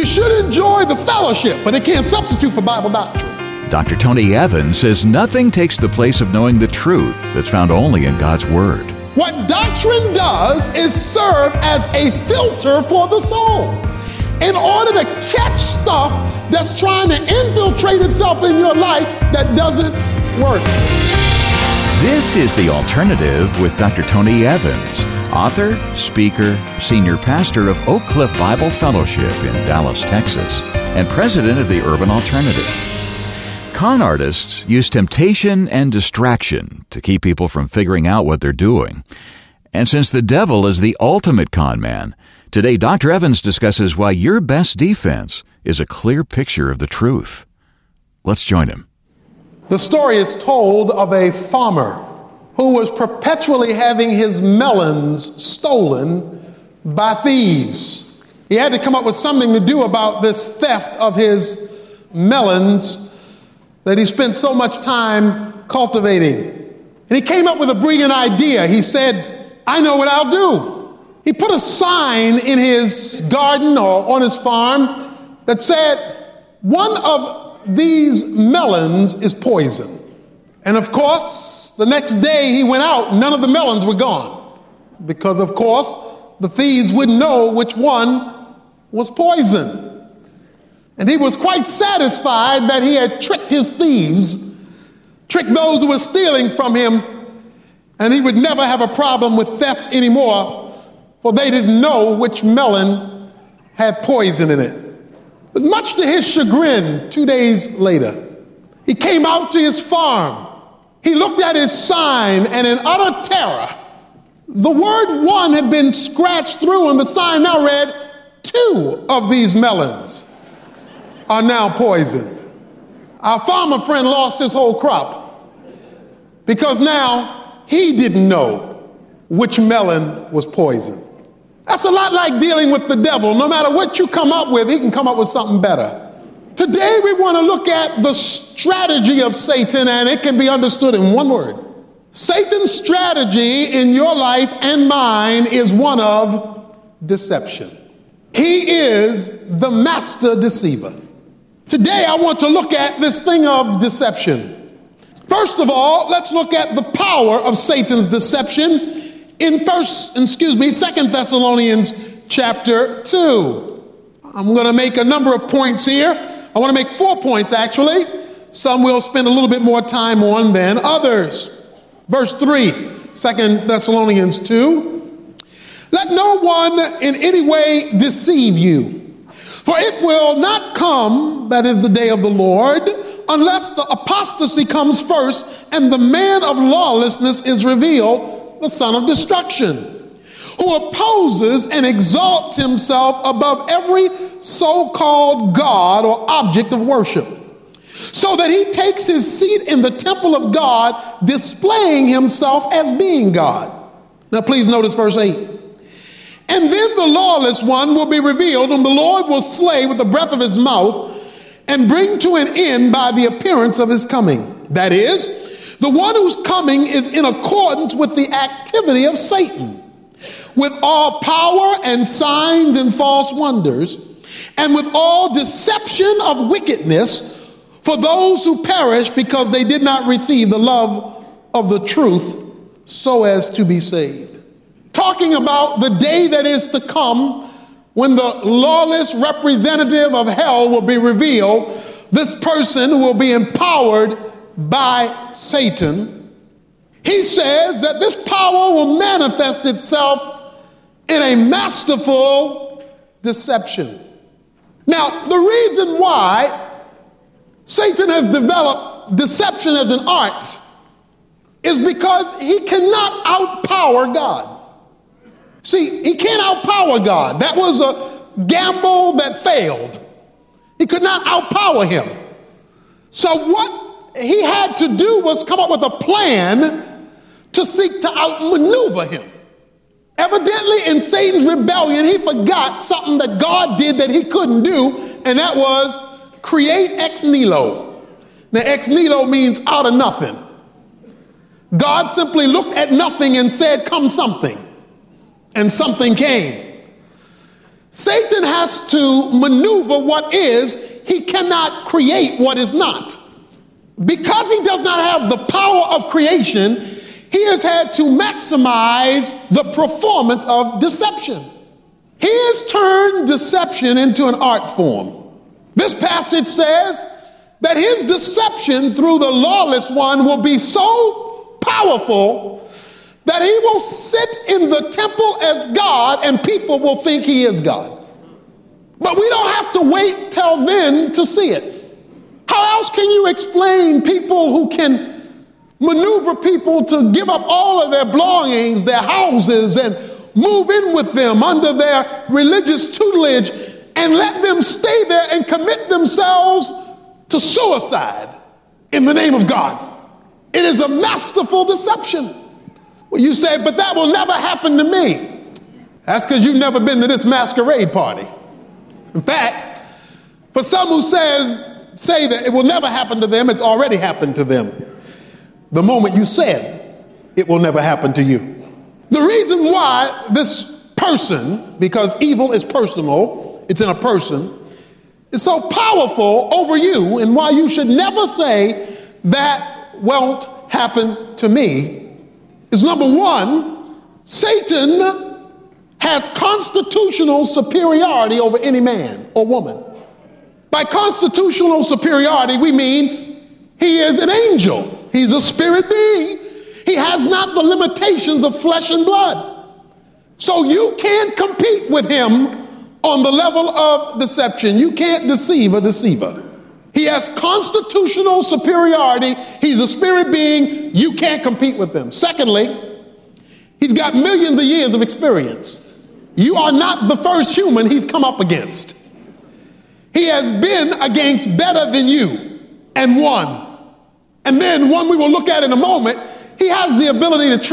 You should enjoy the fellowship, but it can't substitute for Bible doctrine. Dr. Tony Evans says nothing takes the place of knowing the truth that's found only in God's Word. What doctrine does is serve as a filter for the soul in order to catch stuff that's trying to infiltrate itself in your life that doesn't work. This is The Alternative with Dr. Tony Evans, author, speaker, senior pastor of Oak Cliff Bible Fellowship in Dallas, Texas, and president of the Urban Alternative. Con artists use temptation and distraction to keep people from figuring out what they're doing. And since the devil is the ultimate con man, today Dr. Evans discusses why your best defense is a clear picture of the truth. Let's join him. The story is told of a farmer who was perpetually having his melons stolen by thieves. He had to come up with something to do about this theft of his melons that he spent so much time cultivating. And he came up with a brilliant idea. He said, I know what I'll do. He put a sign in his garden or on his farm that said, one of these melons is poison. And of course, the next day he went out, none of the melons were gone. Because of course, the thieves wouldn't know which one was poison. And he was quite satisfied that he had tricked his thieves, tricked those who were stealing from him, and he would never have a problem with theft anymore, for they didn't know which melon had poison in it. But much to his chagrin, 2 days later, he came out to his farm. He looked at his sign, and in utter terror, the word one had been scratched through, and the sign now read, 2 of these melons are now poisoned. Our farmer friend lost his whole crop because now he didn't know which melon was poisoned. That's a lot like dealing with the devil. No matter what you come up with, he can come up with something better. Today we want to look at the strategy of Satan, and it can be understood in one word. Satan's strategy in your life and mine is one of deception. He is the master deceiver. Today I want to look at this thing of deception. First of all, let's look at the power of Satan's deception in 2 Thessalonians chapter 2. I'm going to make a number of points here. I want to make 4 points actually. Some we'll spend a little bit more time on than others. Verse 3, 2 Thessalonians 2. Let no one in any way deceive you. For it will not come, that is the day of the Lord, unless the apostasy comes first and the man of lawlessness is revealed, the son of destruction, who opposes and exalts himself above every so-called God or object of worship, so that he takes his seat in the temple of God, displaying himself as being God. Now please notice verse 8. And then the lawless one will be revealed, whom the Lord will slay with the breath of his mouth and bring to an end by the appearance of his coming. That is, the one whose coming is in accordance with the activity of Satan, with all power and signs and false wonders, and with all deception of wickedness for those who perish because they did not receive the love of the truth so as to be saved. Talking about the day that is to come when the lawless representative of hell will be revealed, this person will be empowered by Satan. He says that this power will manifest itself in a masterful deception. Now, the reason why Satan has developed deception as an art is because he cannot outpower God. See, he can't outpower God. That was a gamble that failed. He could not outpower him. So what he had to do was come up with a plan to seek to outmaneuver him. Evidently, in Satan's rebellion, he forgot something that God did that he couldn't do, and that was create ex nihilo. Now, ex nihilo means out of nothing. God simply looked at nothing and said, come something. And something came. Satan has to maneuver what is. He cannot create what is not. Because he does not have the power of creation, he has had to maximize the performance of deception. He has turned deception into an art form. This passage says that his deception through the lawless one will be so powerful that he will sit in the temple as God and people will think he is God. But we don't have to wait till then to see it. How else can you explain people who can maneuver people to give up all of their belongings, their houses, and move in with them under their religious tutelage and let them stay there and commit themselves to suicide in the name of God? It is a masterful deception. Well, you say, but that will never happen to me. That's because you've never been to this masquerade party. In fact, for some who say that it will never happen to them, it's already happened to them the moment you said it will never happen to you. The reason why this person, because evil is personal, it's in a person, is so powerful over you, and why you should never say that won't happen to me, is number one, Satan has constitutional superiority over any man or woman. By constitutional superiority, we mean he is an angel. He's a spirit being. He has not the limitations of flesh and blood. So you can't compete with him on the level of deception. You can't deceive a deceiver. He has constitutional superiority. He's a spirit being. You can't compete with him. Secondly, he's got millions of years of experience. You are not the first human he's come up against. He has been against better than you and won. And then one we will look at in a moment, he has the ability to